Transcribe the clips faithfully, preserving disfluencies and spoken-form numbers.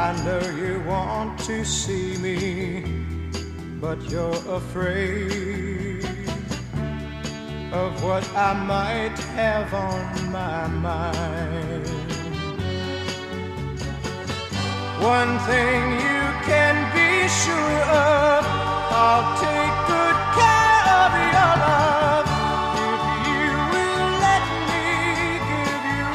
I know you want to see me, but you're afraid of what I might have on my mind. One thing you can be sure of, I'll take good care of your love if you will let me give you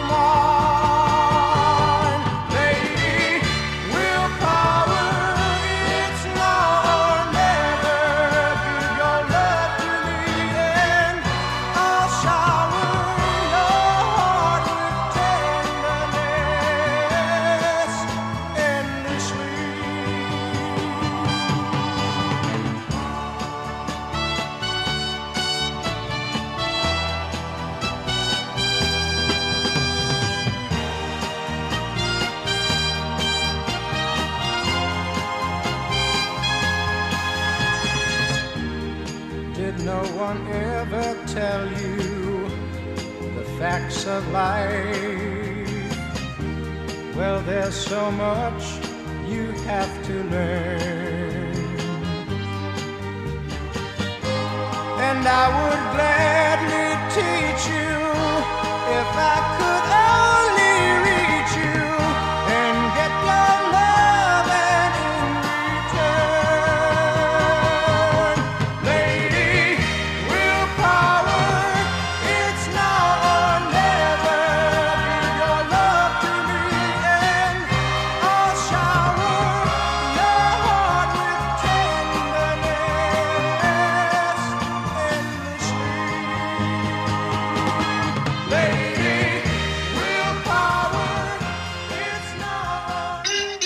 mine. Lady, willpower, it's now or never. Give your love to me and I'll shower your heart with tenderness endlessly. Did no one ever tell you the facts of life? Well, there's so much you have to learn, and I would gladly teach you if I could only reach you and get your love and in return. Lady, willpower, it's now or never. Give your love to me and I'll shower your heart with tenderness endlessly. Lady, willpower, it's now or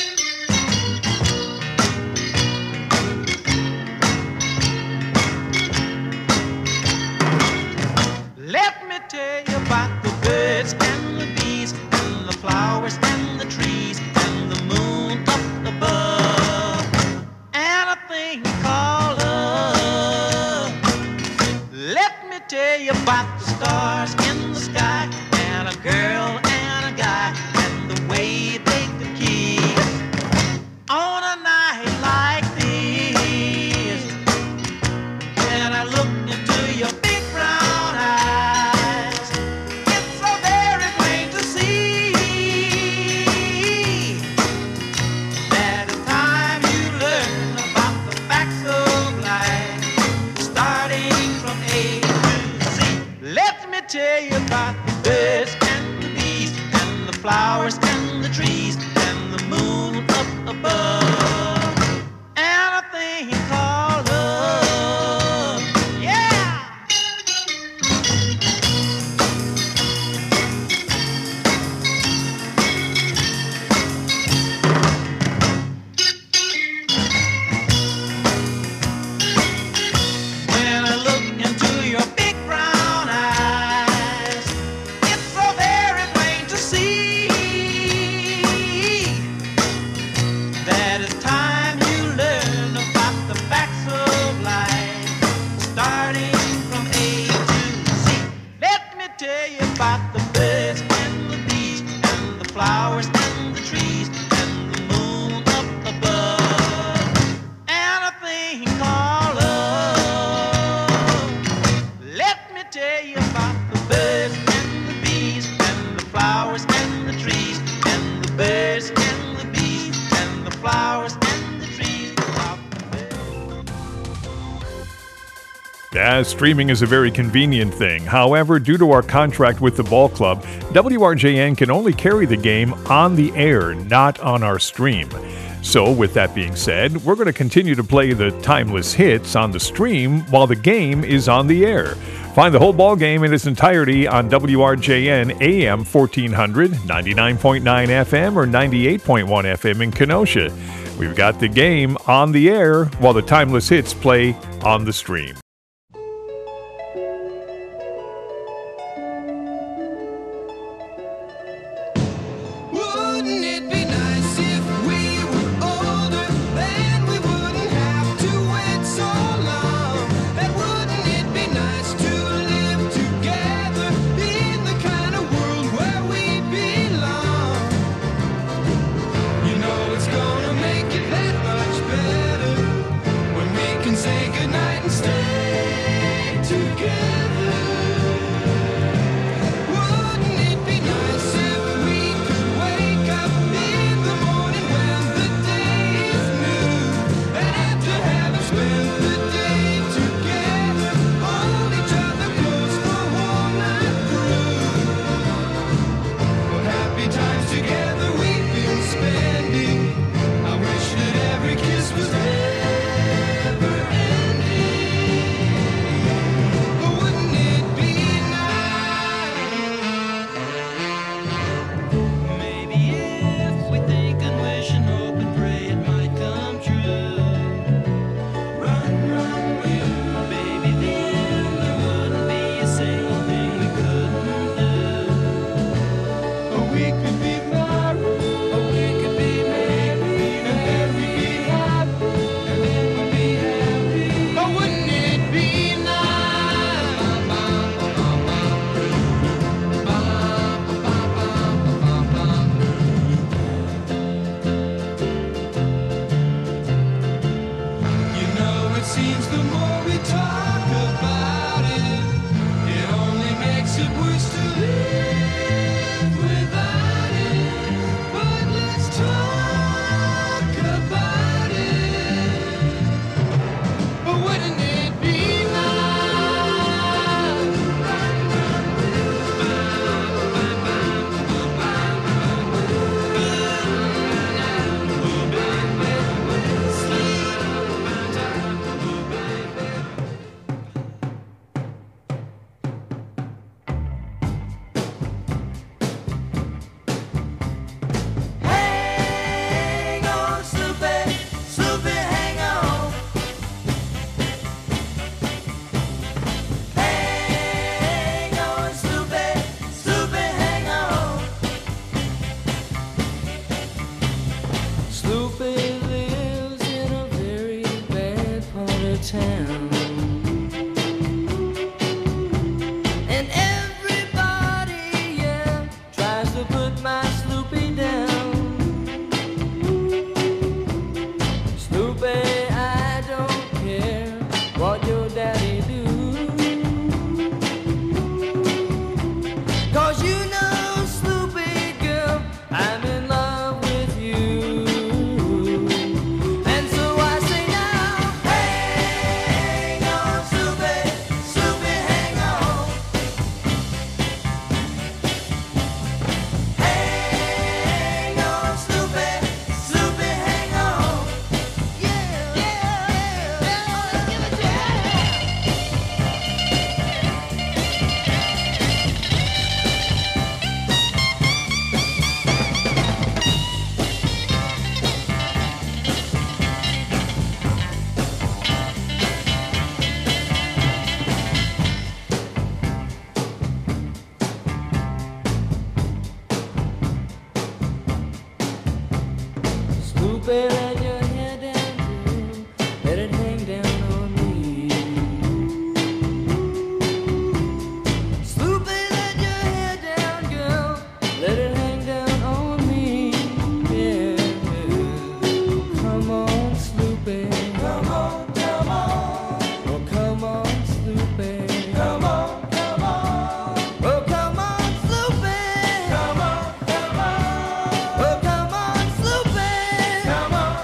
Let me tell you about the birds and the bees and the flowers and the trees and the moon up above and a thing called love. Let me tell you about the stars in the sky and a girl and a guy and the way they could kiss on a night like this. When I look into your big brown eyes, it's so very plain to see that it's time you learn about the facts of life, starting from A to Z. Let me tell you about the birds and the bees and the flowers and the trees and the moon up above and a thing called love. Yeah! When I look into your big brown eyes, it's so very plain to see that it's time you learn about the facts of life, starting from A to Z. Let me tell you about the birds and the bees and the flowers and the trees and the moon up above and a thing called love. Let me tell you about the birds and the bees and the flowers and the trees and the birds and the bees and the flowers and the trees. About the birds. Yeah, streaming is a very convenient thing. However, due to our contract with the ball club, W R J N can only carry the game on the air, not on our stream. So, with that being said, we're going to continue to play the timeless hits on the stream while the game is on the air. Find the whole ball game in its entirety on W R J N A M fourteen hundred, ninety-nine point nine F M or ninety-eight point one F M in Kenosha. We've got the game on the air while the timeless hits play on the stream. Wouldn't it be nice if we were older? Then we wouldn't have to wait so long. And wouldn't it be nice to live together in the kind of world where we belong? You know town. And everybody, yeah, tries to put my Sloopy down. Sloopy, I don't care what your daddy do. 'Cause you know, Sloopy girl, I'm in love with you. And so I say now, hang on, Sloopy, Sloopy, hang on. Hang on, Sloopy, Sloopy, hang on. Yeah, yeah, yeah, give it to Sloopy, let your hair down, girl. Let it hang down on me. Sloopy, let your hair down, girl. Let it hang down on me. Yeah. Come on, Sloopy. Come on, come on. Oh, come on, Sloopy. Come on, come on. Oh, come on, Sloopy. Come on, come on. Oh, come on, Sloopy. Come on,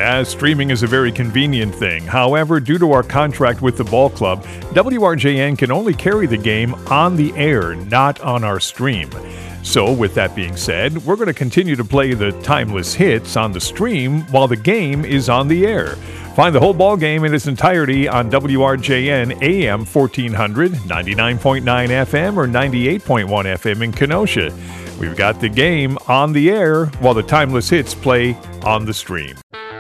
As streaming is a very convenient thing. However, due to our contract with the ball club, W R J N can only carry the game on the air, not on our stream. So, with that being said, we're going to continue to play the timeless hits on the stream while the game is on the air. Find the whole ball game in its entirety on W R J N A M fourteen hundred, ninety-nine point nine F M, or ninety-eight point one F M in Kenosha. We've got the game on the air while the timeless hits play on the stream.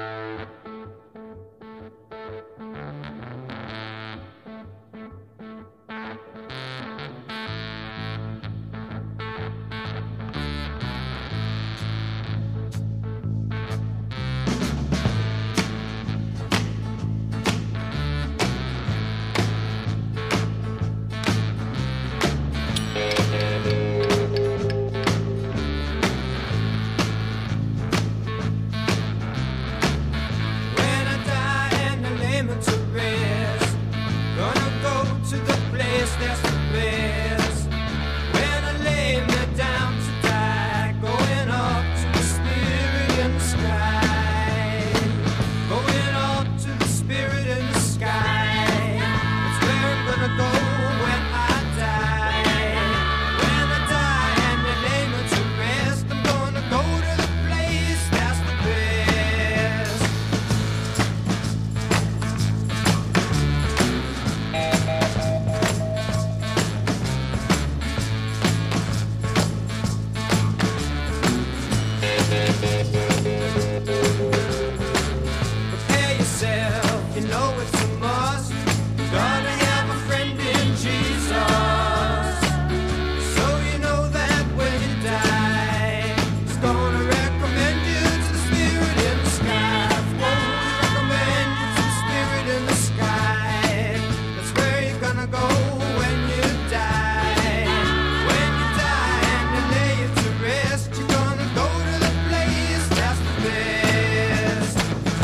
When I die and I lay me to rest, gonna go to the place that's the best. When I lay me down to die, going up to the spirit in the sky, going up to the spirit in the sky. That's where I'm gonna go when I die. When I die and they lay me to rest, I'm gonna go to the place that's the best. Prepare yourself, you know it's a must. Gonna have a friend in Jesus. So you know that when you die, He's gonna recommend you to the spirit in the sky. Won't recommend you to the spirit in the sky. That's where you're gonna go when you die. When you die and they lay you to rest, you're gonna go to the place that's the best.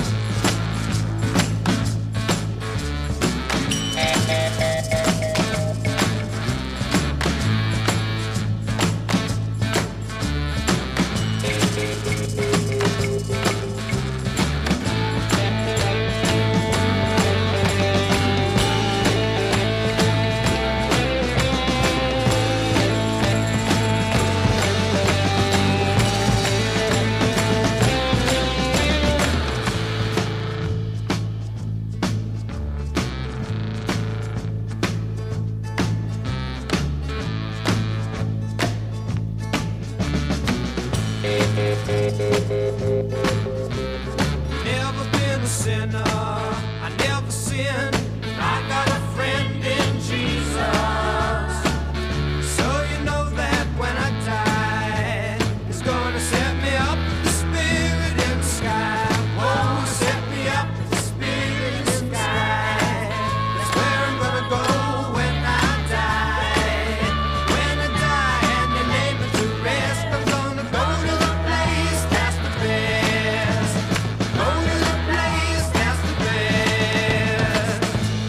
Never been a sinner, I never sinned. I got a friend in Jesus. So you know that when I die, He's gonna set me up with the spirit in the sky. Oh, set me up with the spirit in the sky. That's where I'm gonna go when I die. When I die and they lay me to rest, I'm gonna go to the place that's the best. Go to the place that's the best.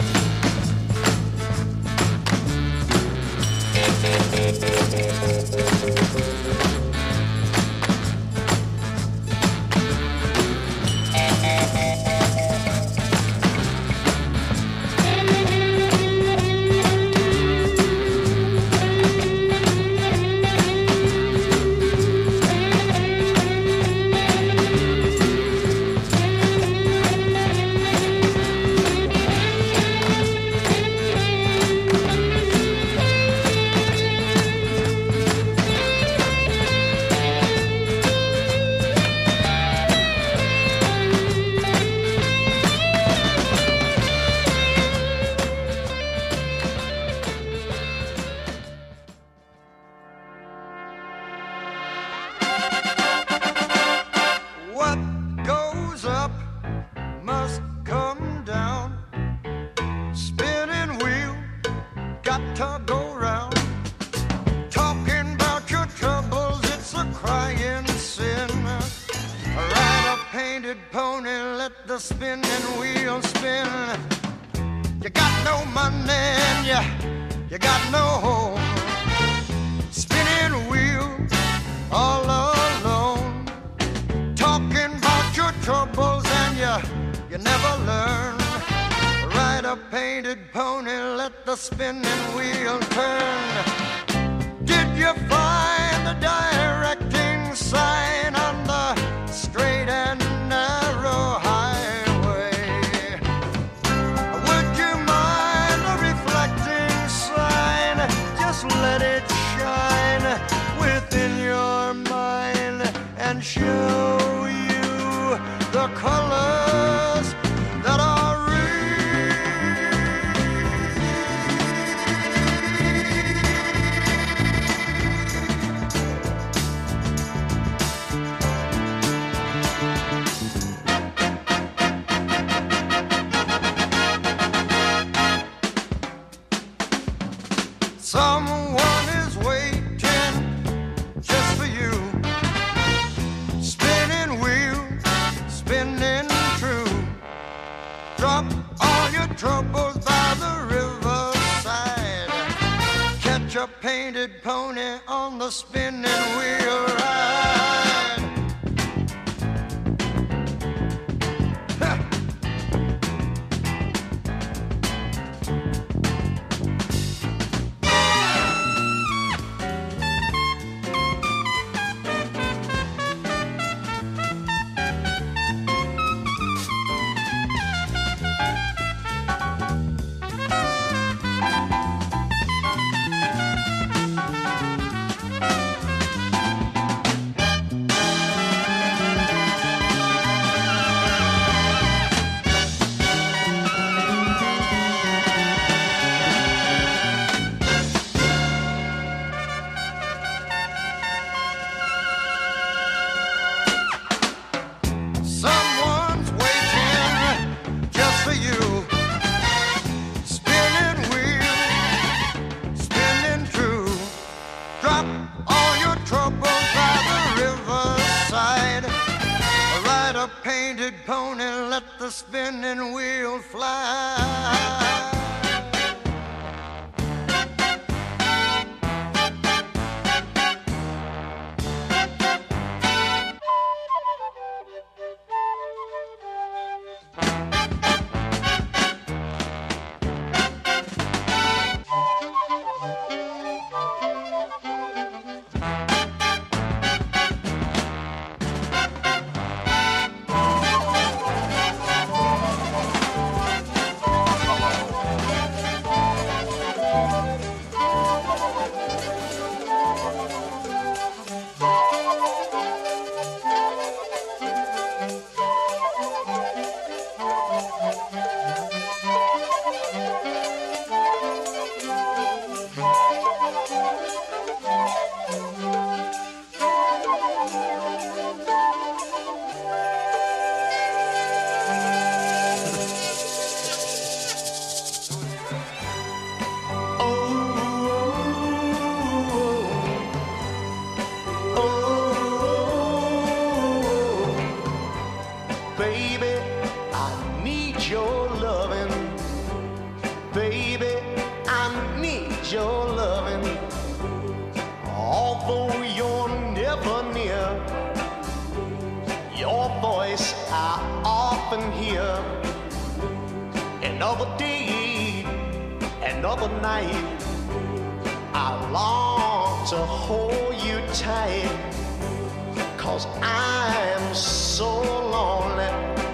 What goes up must come down. Spinning wheel, got to go round. Talking about your troubles, it's a crying sin. Ride a painted pony, let the spinning wheel spin. You got no money and you, you got no home. Spinning wheel, all alone. Talking about your troubles and you painted pony, let the spinning wheel turn. Did you find the directing sign on the straight and narrow highway? Would you mind a reflecting sign? Just let it shine within your mind and show you the colors that are someone is waiting just for you. Spinning wheel, spinning true. Drop all your troubles by the riverside. Catch a painted pony on the spinning wheel ride. Ha! Someone's waiting just for you. Spinning wheel, spinning true. Drop all your troubles by the riverside. Ride a painted pony, let the spinning wheel fly. Baby, I need your loving. Baby, I need your loving. Although you're never near, your voice I often hear. Another day, another night, I long to hold you tight. 'Cause I'm so lonely.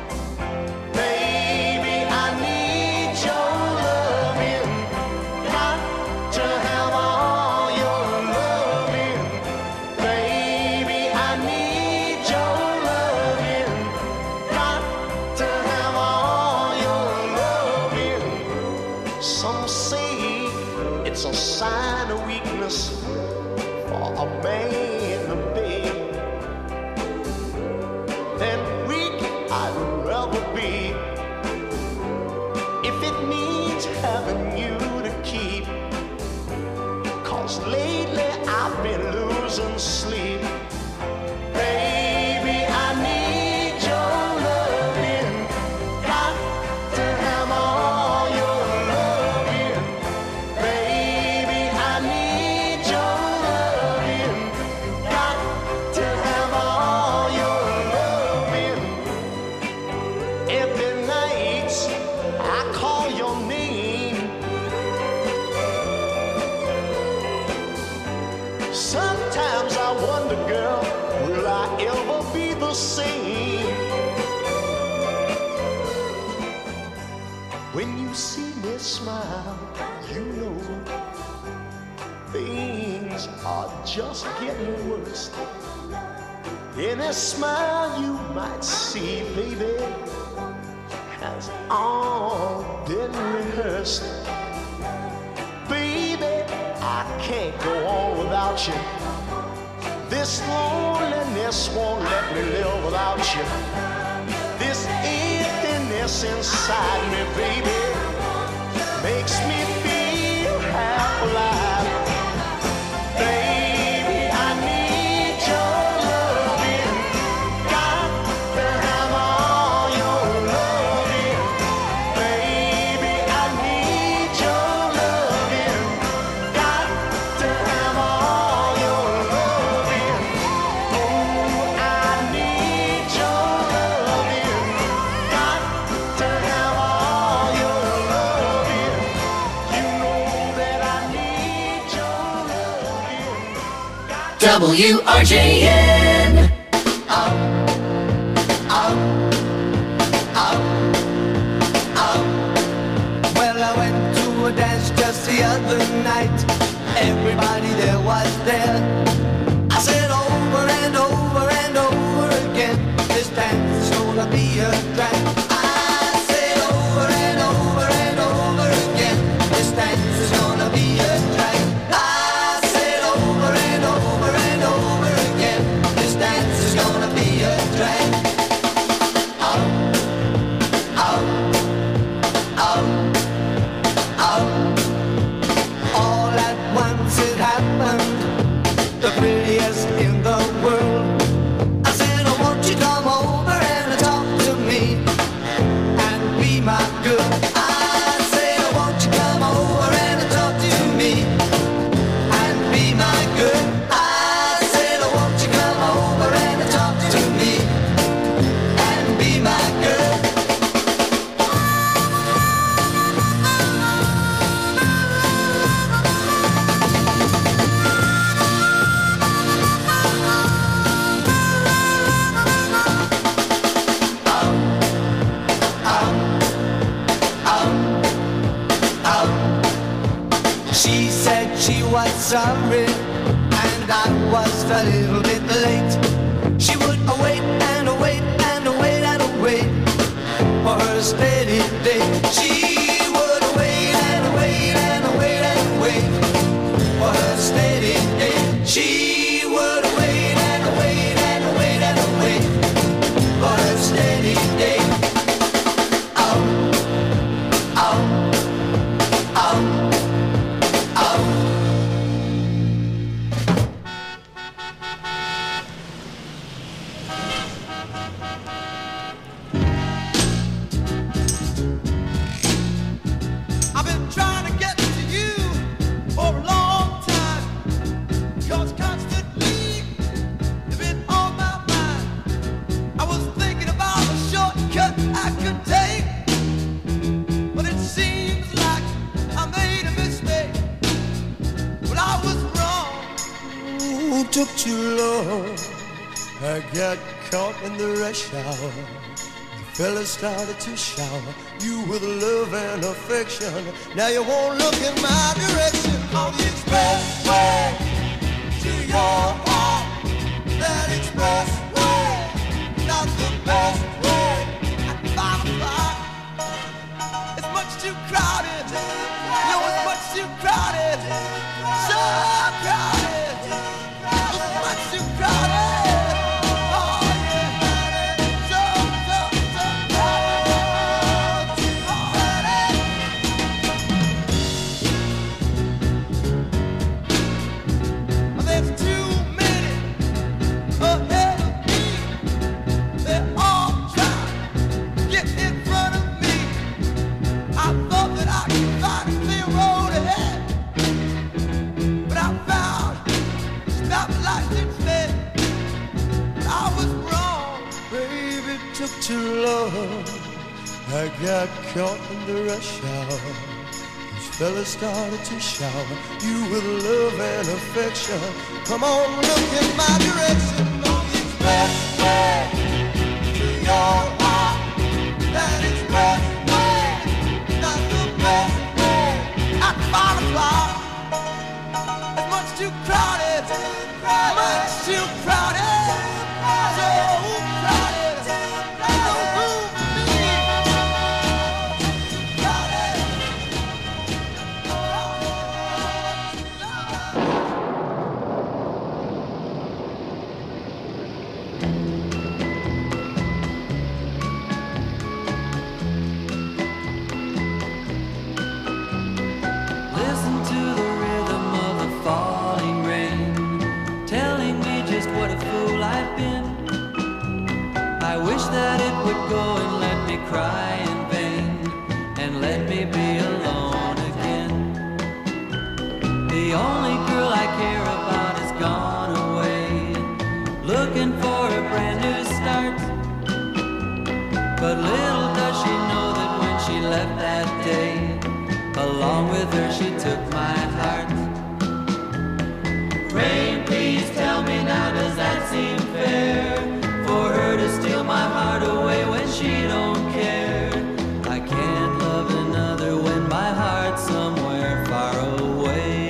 Baby, I need your loving. Got to have all your loving. Baby, I need your loving. Got to have all your loving. Some say it's a sign of weakness for a man to beg. Then weak I'd rather be, if it means having you to keep. 'Cause lately I've been losing sleep. Baby, I need your loving. Got to have all your loving. Baby, I need your loving. Got to have all your loving. Every night I call your name. wonder, girl, will I ever be the same? When you see me smile, you know things are just getting worse. Any smile you might see, baby, has all been rehearsed. Baby, I can't go on without you. This loneliness won't let me live without you. This emptiness inside me, baby, makes me feel half alive. Baby, I need your loving. Got to have all your loving. Baby, I need your loving. Got to have all your loving. Oh, I need your loving. Got to have all your loving. You know that I need your loving. W R J N. Well, I went to a dance just the other night. Everybody there was there. I said over and over and over again, this dance is gonna be a drag. I said over and over and over again, this dance is gonna be a drag. I said over and over and over again, this dance is gonna be a drag. All at once it happened, the prettiest in the world. I said, oh, won't you come over and talk to me and be my girl? I said, oh, won't you come over and talk to me and be my girl? I said, oh, won't you come over and talk to me and be my girl? She said she was sorry and I was a little bit late. She would wait and wait and wait and wait for her steady day. She would wait and wait and wait and wait for her steady day. She would wait and wait and wait and wait for her steady day. Oh, oh, oh. I've been trying to get to you for a long time, 'cause constantly you've been on my mind. I was thinking about a shortcut I could take, but it seems like I made a mistake. But I was wrong. Ooh, took too long. I got caught in the rush hour. The fella started to shower you with love and affection. Now you won't look in my direction. On the expressway to your heart, that expressway, not the best way. At five o'clock, it's much too crowded. No, it's much too crowded. So crowded. It's much too crowded. Oh yeah, so so so crowded. Too crowded. There's too many ahead of me. They're all trying to get in front of me. I thought that I could find a clear road ahead, but I found stoplights instead. But I was wrong. Baby, it took too long. I got caught in the rush hour. These Fellas started to shower you with love and affection. Come on, look in my direction. On the expressway to your heart. That expressway, not the best way. At the bottom floor, it's much too crowded, much too crowded, so crowded. No room for me. Crowded. Listen to the rhythm of the falling rain, telling me just what a fool I've been. I wish that it would go and let me cry in vain, and let me be alone again. The only girl I care about has gone away, looking for a brand new start. But little does she know that when she left that day, along with her she took my heart. Rain, please tell me now, does that seem fair? For her to steal my heart away when she don't care. I can't love another when my heart's somewhere far away.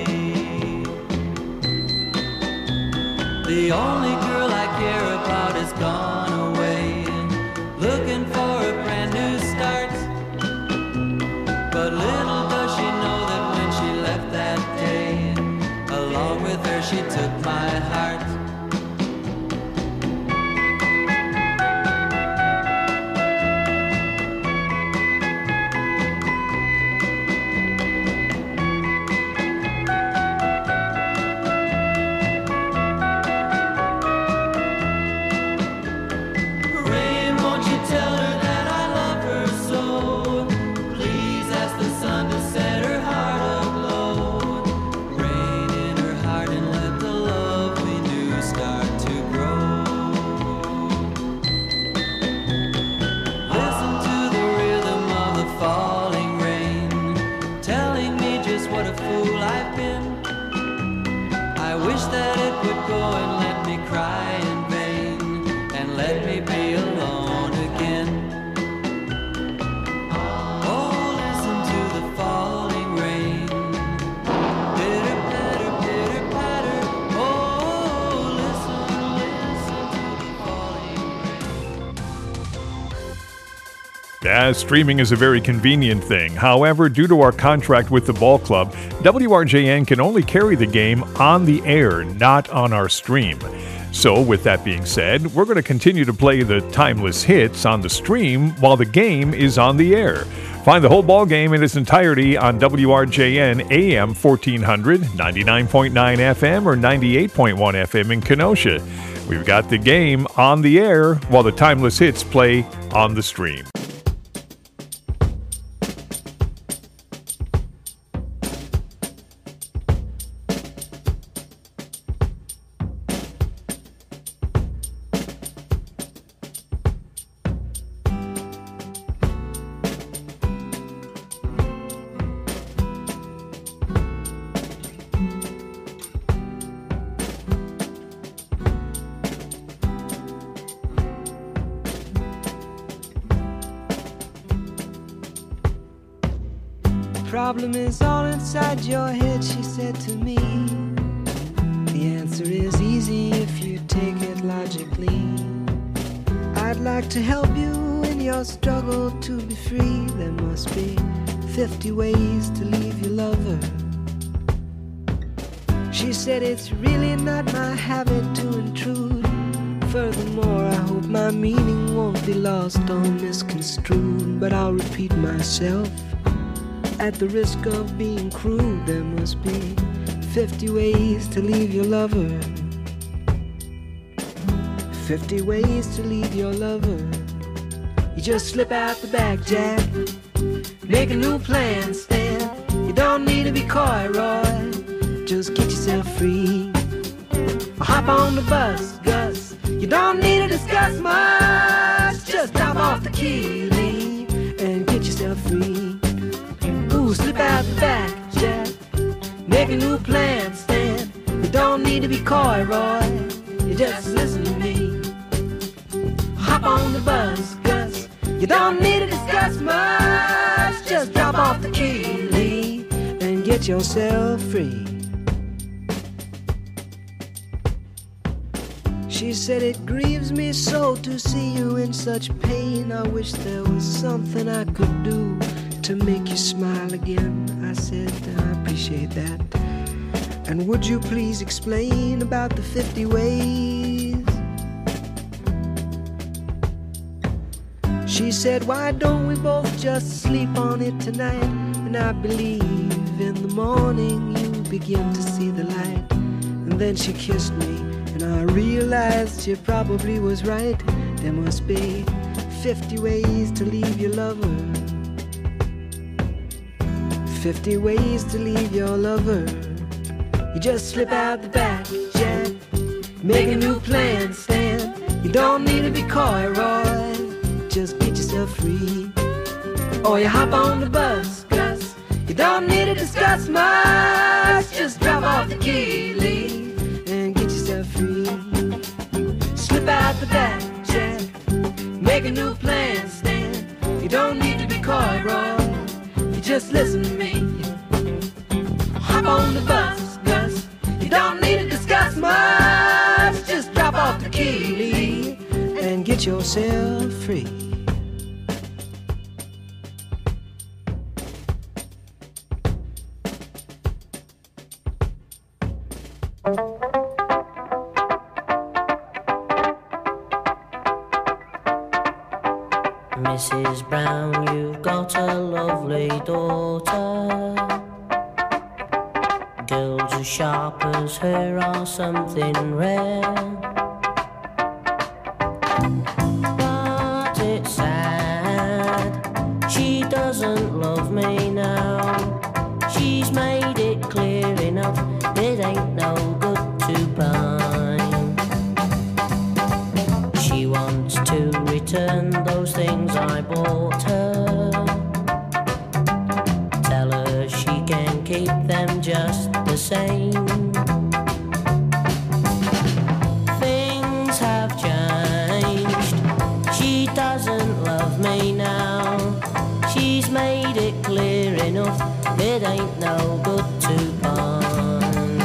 The only girl I care about has gone away, looking for a brand new start. But little does she know that when she left that day, along with her she took my heart. Rain, won't you tell her that I love her so? Please ask the sun to set her heart aglow. Rain in her heart and let the love we knew start to grow. Listen to the rhythm of the falling rain, telling me just what a fool I've been. I wish that it would go and let me cry in vain, and let me be alone again. Oh, listen to the falling rain. Pitter patter, pitter patter. Oh, listen, listen to the falling rain. Yeah, streaming is a very convenient thing. However, due to our contract with the ball club, W R J N can only carry the game on the air, not on our stream. So, with that being said, we're going to continue to play the timeless hits on the stream while the game is on the air. Find the whole ball game in its entirety on W R J N A M fourteen hundred, ninety-nine point nine F M or ninety-eight point one F M in Kenosha. We've got the game on the air while the timeless hits play on the stream. Problem is all inside your head, she said to me. The answer is easy if you take it logically. I'd like to help you in your struggle to be free. There must be fifty ways to leave your lover. She said it's really not my habit to intrude. Furthermore, I hope my meaning won't be lost or misconstrued. But I'll repeat myself at the risk of being crude. There must be fifty ways to leave your lover. Fifty ways to leave your lover. You just slip out the back, Jack. Make a new plan, Stan. You don't need to be coy, Roy. Just get yourself free. Or hop on the bus, Gus. You don't need to discuss much. Just drop off the key, Lee, and get yourself free. Ooh, slip out the back. making new plans, Stan. You don't need to be coy, Roy. You just listen to me. Hop on the bus, Gus. You don't need to discuss much. Just drop off the key, Lee, and get yourself free. She said, it grieves me so to see you in such pain. I wish there was something I could do to make you smile again. I said, I appreciate that. And would you please explain about the fifty ways? She said, why don't we both just sleep on it tonight? And I believe in the morning you begin to see the light. And then she kissed me, and I realized she probably was right. There must be fifty ways to leave your lover. Fifty ways to leave your lover. You just slip out the back, Jack. Make a new plan, Stan. You don't need to be coy, Roy. Just get yourself free. Or you hop on the bus, Gus. You don't need to discuss much. Just drop off the key, Lee, and get yourself free. Slip out the back, Jack. Make a new plan, Stan. You don't need to be coy, Roy. You just listen to me. Hop on the bus, Gus. You don't need to discuss much. Just drop off the key, Lee, and get yourself free. Missus Brown, you've got a lovely daughter. Girls as sharp as her are something rare. But it's sad, she doesn't love me now. She's made it clear enough, it ain't no good to pine. She wants to return those things I bought her. Tell her she can keep them just the same. Things have changed, she doesn't love me now. She's made it clear enough, it ain't no good to pine.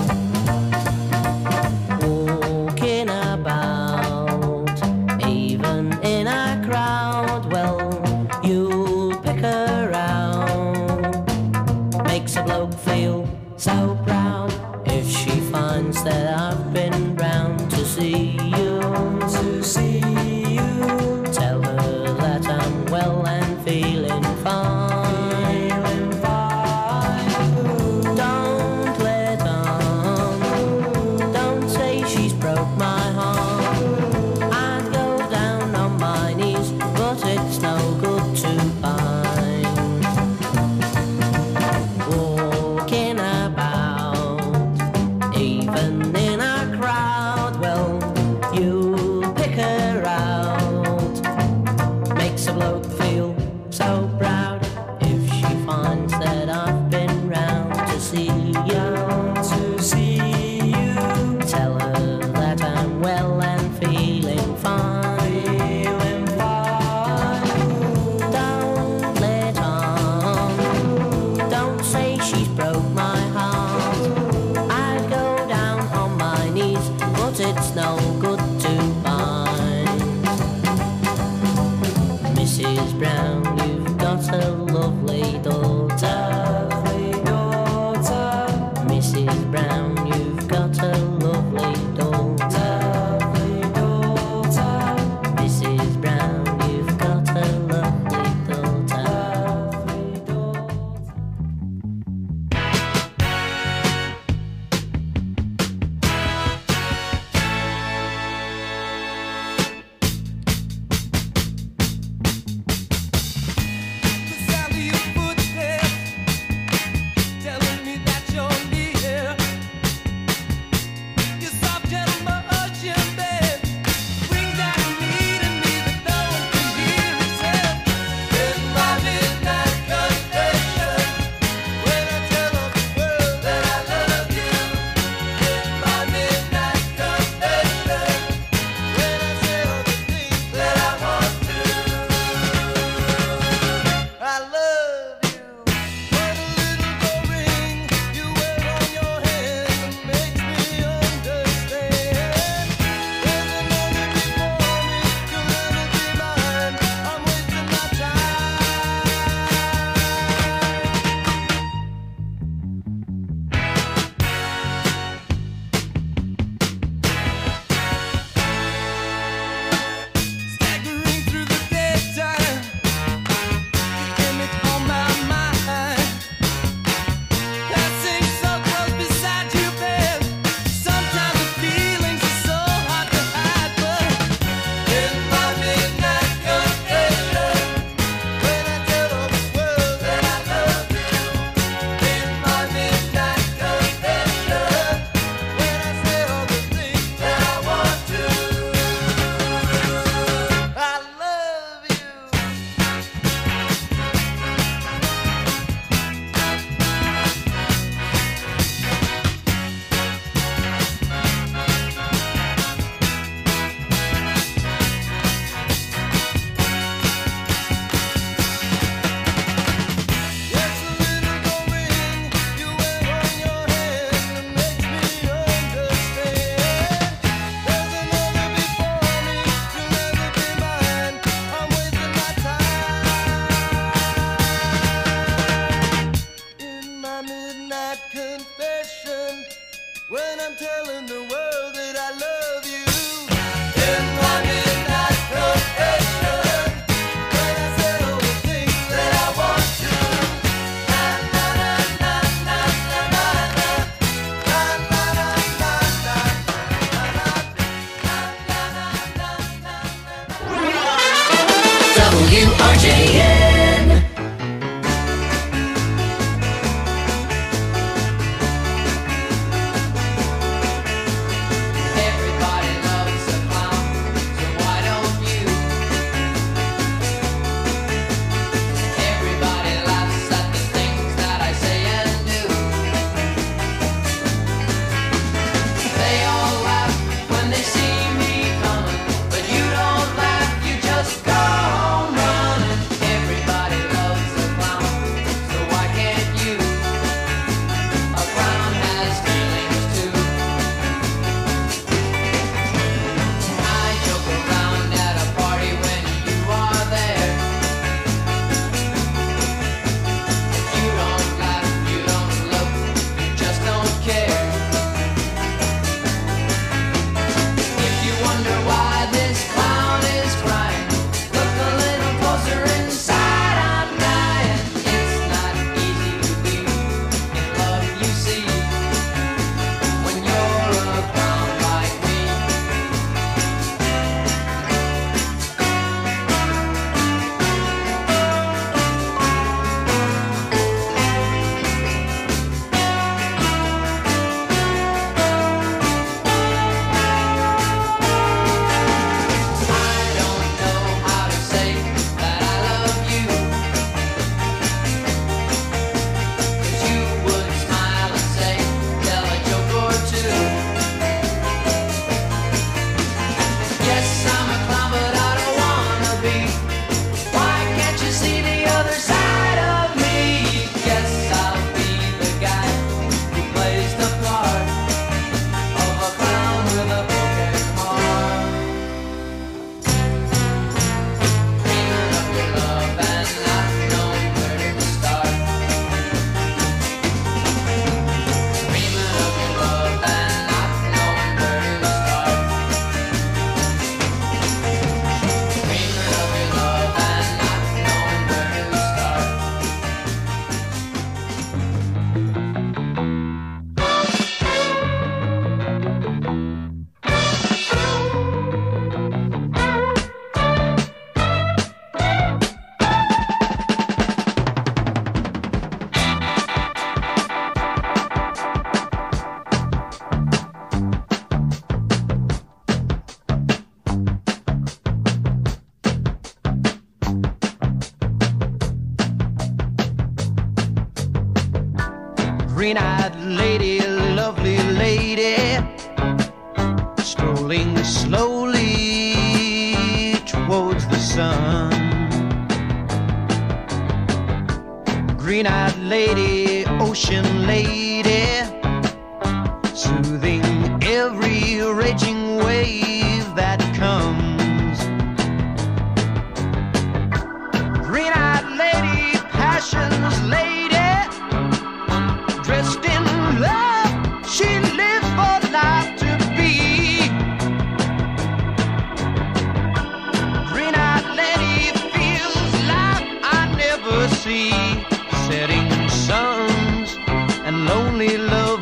Walking about, even in a crowd, well, you'll pick her out. Makes a bloke feel so proud if she finds that I've been round to see you. To see you. Tell her that I'm well and feeling fine. Feeling fine. Don't let on. Don't say she's broke my heart. I'd go down on my knees, but it's no good to pine. Walking about, even in a crowd, well, telling the world that I love you. In my midnight confession, when I say all the things that I want to. Na na na na na na na na. Na na na na na na na. W R J N. Everybody loves a clown, so why don't you? Everybody laughs at the things that I say and do. They all laugh when they see me coming, but you don't laugh, you just go home running. Everybody loves a clown, so why can't you? A clown has feelings too. I joke around at a party when you are there. If you don't laugh, you don't look, you just don't care. If you wonder why this clown is crying, look a little closer inside, I'm dying. It's not easy to be in love, you see, when you're a clown like me. I don't know how to say that I love you, 'cause you would smile and say, tell a joke or two. Yes, I'm a clown, but I don't wanna be. Why can't you see the other side of me? Guess I'll be the guy who plays the part of a clown with a broken heart. Dreaming of your love and not knowing where to start. Dreaming of your love and not knowing where to start. Dreaming of your love and not knowing where to start. Green-eyed lady, lovely lady, strolling slowly towards the sun. Green-eyed lady, ocean lady, soothing every raging wave that comes. Green-eyed lady, passion's lady, dressed in love, she lives for life to be. Green-eyed lady feels like I never see. Setting suns and lonely love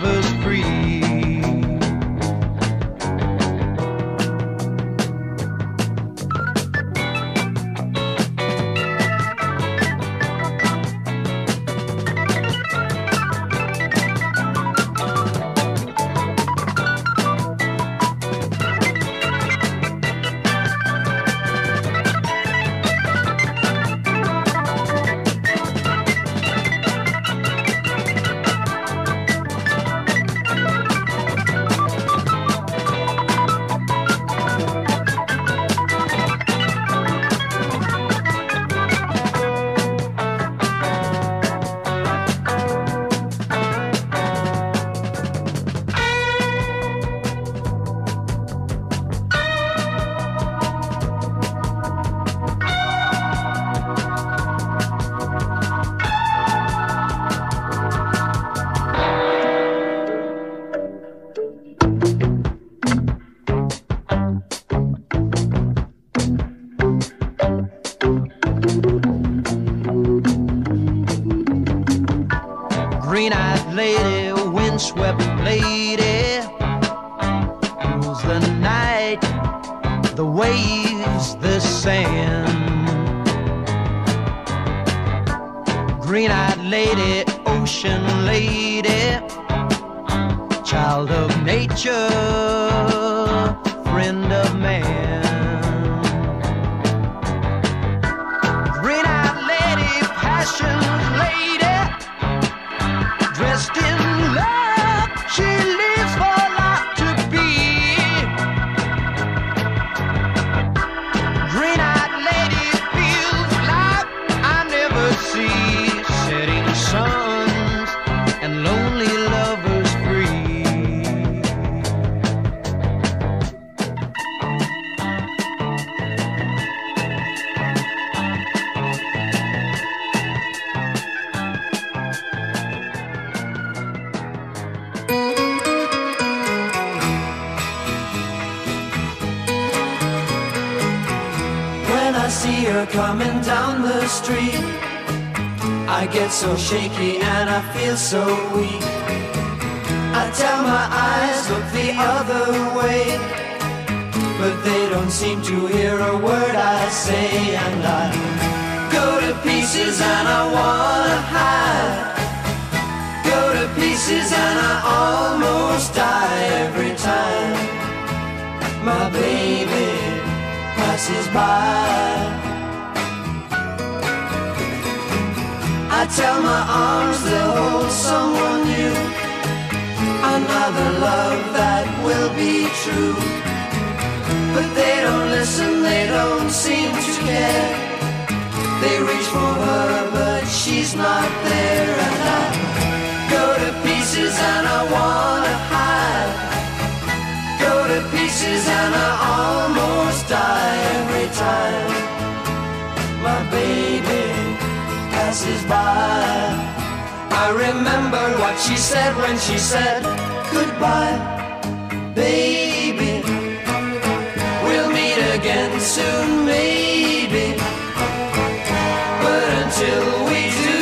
Green-eyed lady, windswept lady, rules the night, the waves, the sand. Green-eyed lady, ocean lady, child of nature, friend of man. Green-eyed lady, passion lady, dressed in love, she lives for life to be. Green-eyed lady feels like I never see, setting suns and lonely lovers free. When I see her coming down the street, I get so shaky and I feel so weak. I tell my eyes, look the other way, but they don't seem to hear a word I say. And I go to pieces and I wanna hide, go to pieces and I almost die every time my baby passes by. I tell my arms they'll hold someone new, another love that will be true. But they don't listen, they don't seem to care. They reach for her, but she's not there. And I go to pieces and I wanna hide, go to pieces and I almost die every time my baby passes by. I remember what she said when she said goodbye, baby. We'll meet again soon, maybe. But until we do,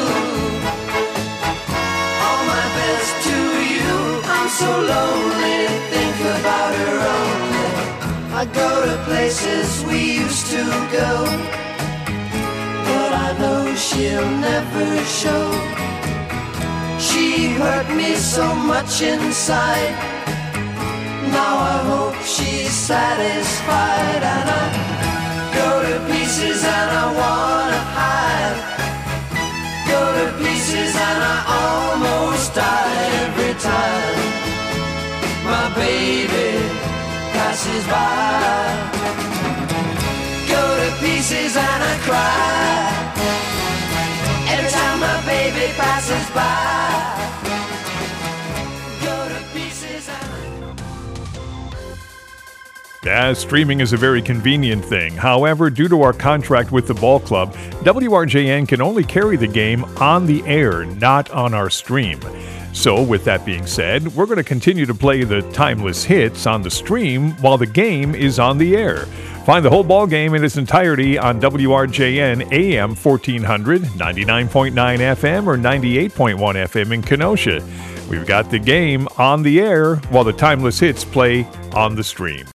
all my best to you. I'm so lonely, think about her only. I go to places we used to go, but I know she'll never show. She hurt me so much inside, now I hope she's satisfied. And I go to pieces and I wanna hide, go to pieces and I almost die every time my baby passes by. Go to pieces and I cry every time my baby passes by. Go to pieces and I... Yeah, streaming is a very convenient thing. However, due to our contract with the ball club, W R J N can only carry the game on the air, not on our stream. So, with that being said, we're going to continue to play the timeless hits on the stream while the game is on the air. Find the whole ball game in its entirety on W R J N A M fourteen hundred, ninety-nine point nine F M, or ninety-eight point one F M in Kenosha. We've got the game on the air while the timeless hits play on the stream.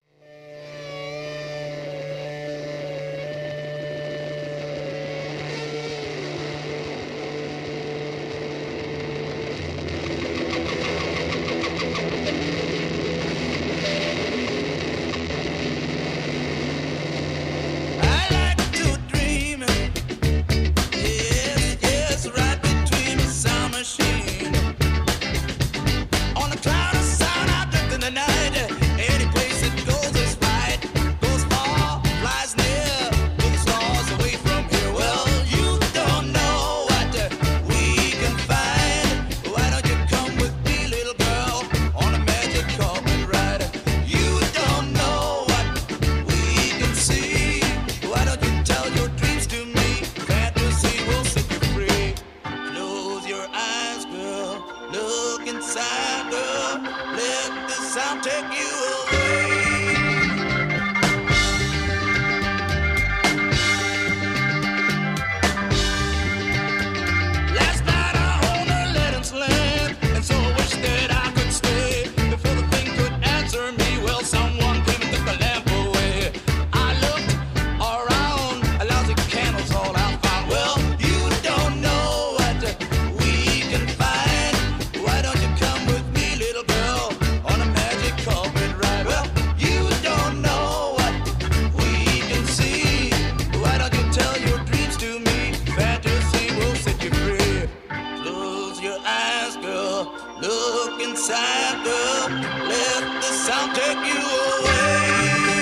On a cloud of sound, I drift in the night. Any place it goes is right. Goes far, flies near, looks stars away from here. Well, you don't know what we can find. Why don't you come with me, little girl, on a magic carpet ride? You don't know what we can see. Why don't you tell your dreams to me? Fantasy will set you free. Close your eyes, girl. Look inside, girl. Let the sound take you away. Last night I owned her, let him look inside, girl. Let the sound take you away.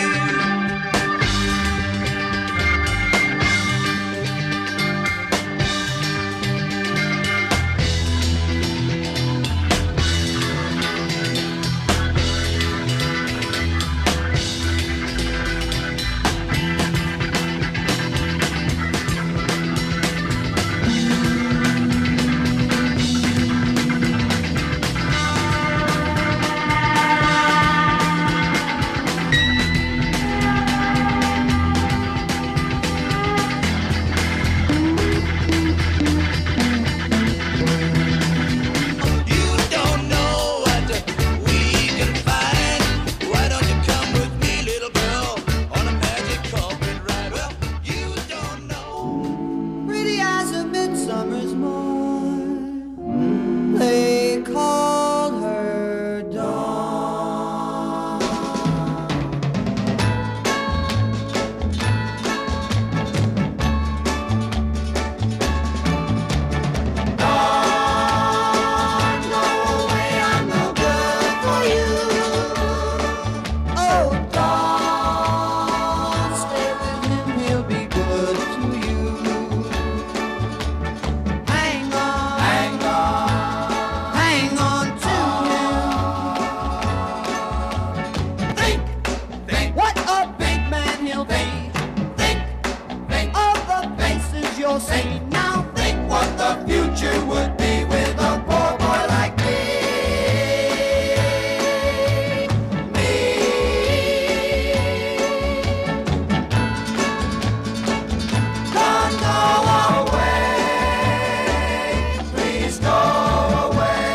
Pretty as a midsummer's morn, they called her Dawn. Dawn, go away, I'm no good for you. Oh, Dawn, stay with him, he'll be good to you. Hang on, hang on, hang on to him. Think, think, what a big man he'll be. Think, think of the faces you'll see. Now think what the future would be with a poor boy like me. Me. Don't go away. Please go away.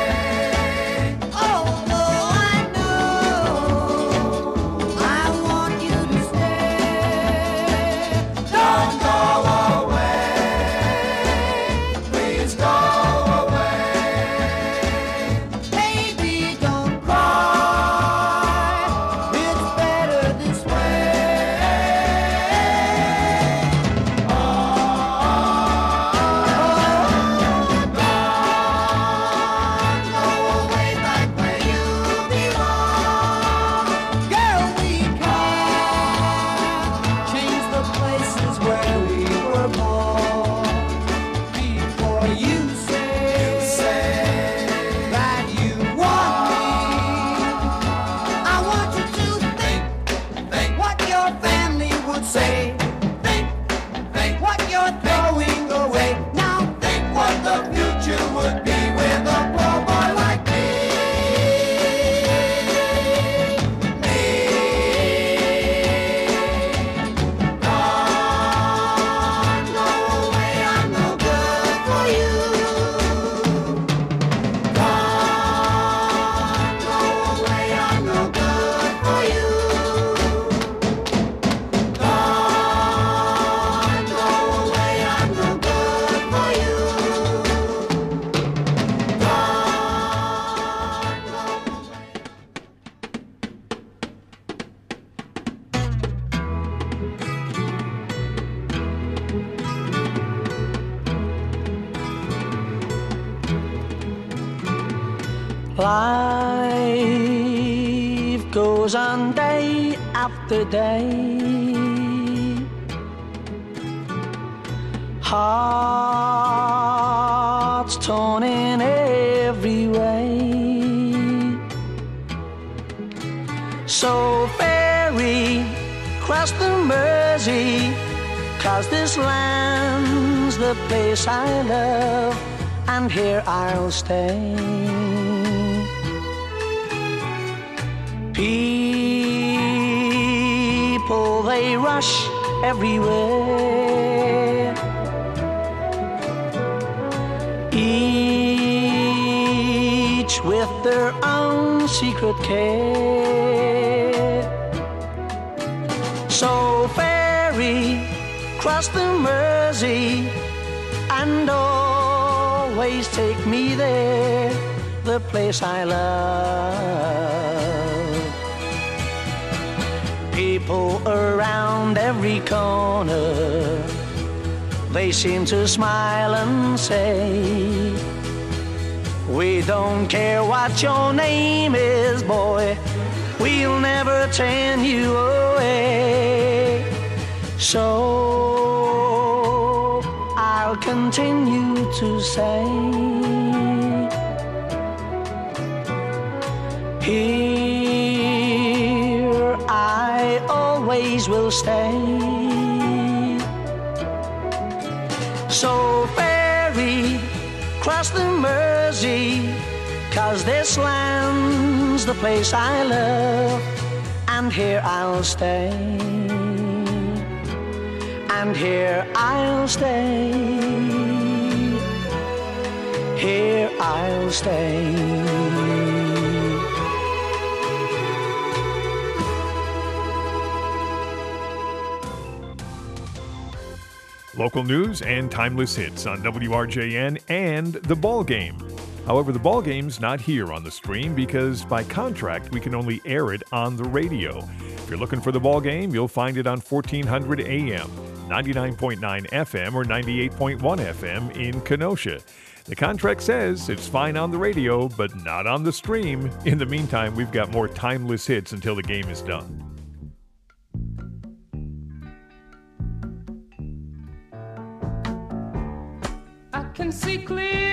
Although I know I want you to stay. Don't go away. Please go away. Baby, don't cry. It's better this way. Go away back where you belong. Girl, we can't change the places where we were born. Before you say that you want me, I want you to think, think what your family would say. Think, think what you're throwing away. Now think what the future would be with a poor boy like me. Me. Don't go away, I'm no good for you. Don't go away, I'm no good for you. Don't go away, I'm no good for you. Life goes on day after day. Hearts torn in every way. So ferry cross the Mersey, 'cause this land's the place I love, and here I'll stay. People, they rush everywhere. Each with their own secret care. So ferry cross the Mersey and always take me there, the place I love. People around every corner, they seem to smile and say, we We don't care what your name is, boy. We'll never turn you away. So I'll continue to say, here I always will stay. So ferry, cross the Mersey, 'cause this land's the place I love, and here I'll stay, and here I'll stay, here I'll stay. Local news and timeless hits on W R J N and The Ball Game. However, The Ball Game's not here on the stream because by contract we can only air it on the radio. If you're looking for The Ball Game, you'll find it on fourteen hundred A M, ninety-nine point nine F M, or ninety-eight point one F M in Kenosha. The contract says it's fine on the radio, but not on the stream. In the meantime, we've got more timeless hits until the game is done. I can see clear